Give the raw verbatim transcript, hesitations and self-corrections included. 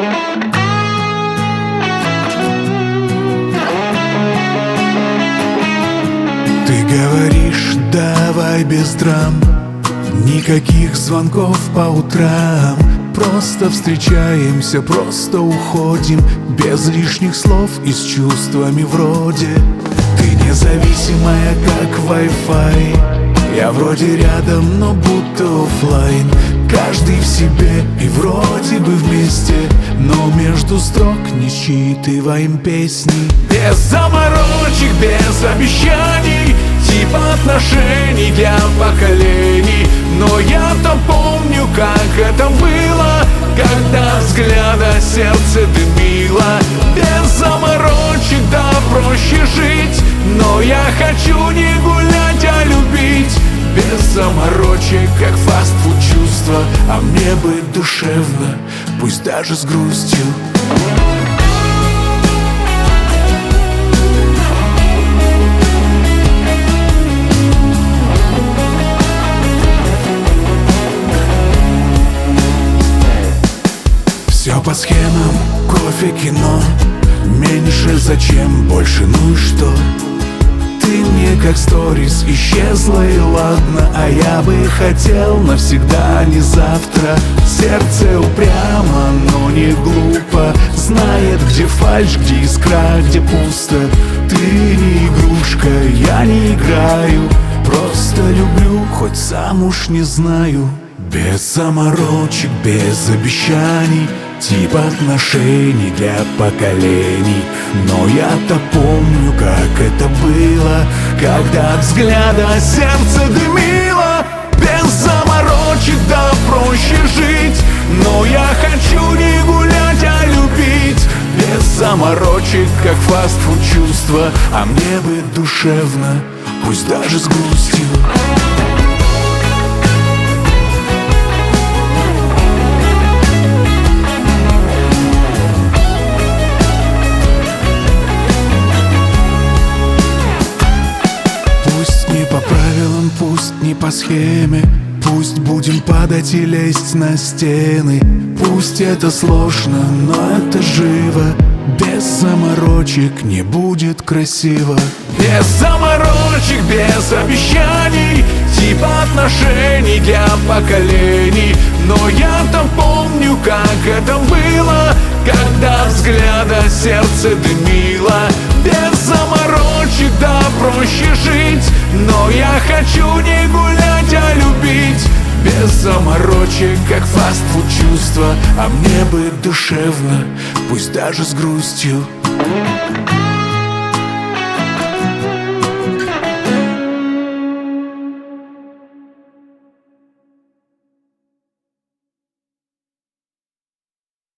Ты говоришь, давай без драм, никаких звонков по утрам. Просто встречаемся, просто уходим, без лишних слов и с чувствами вроде. Ты независимая, как Wi-Fi, я вроде рядом, но будто оффлайн. Каждый в себе и вроде бы вместе, но между строк не считываем песни. Без заморочек, без обещаний, типа отношений для поколений. Но я-то помню, как это было, когда взгляда сердце дымило. Без заморочек, да проще жить, но я хочу не гулять, а любить. Без заморочек, как фастфуд чувства, а мне быть душевно, пусть даже с грустью. Все по схемам, кофе, кино, меньше зачем, больше ну и что? Ты мне как сторис исчезла и ладно, а я бы хотел навсегда, а не завтра. Сердце упрямо, но не глупо, знает, где фальшь, где искра, где пусто. Ты не игрушка, я не играю, просто люблю, хоть сам уж не знаю. Без заморочек, без обещаний, типа отношений для поколений. Но я-то помню, как это было, когда от взгляда сердце дымило. Без заморочек, да проще жить, но я хочу не гулять, а любить. Без заморочек, как фастфуд чувства, а мне быть душевно, пусть даже с грустью. Пусть не по схеме, пусть будем падать и лезть на стены. Пусть это сложно, но это живо. Без заморочек не будет красиво. Без заморочек, без обещаний, типа отношений для поколений. Но я-то помню, как это было, когда взгляда сердце дымило. Без заморочек, да проще жить, но я хочу не гулять, а любить. Без заморочек, как фастфуд чувства, а мне быть душевно, пусть даже с грустью.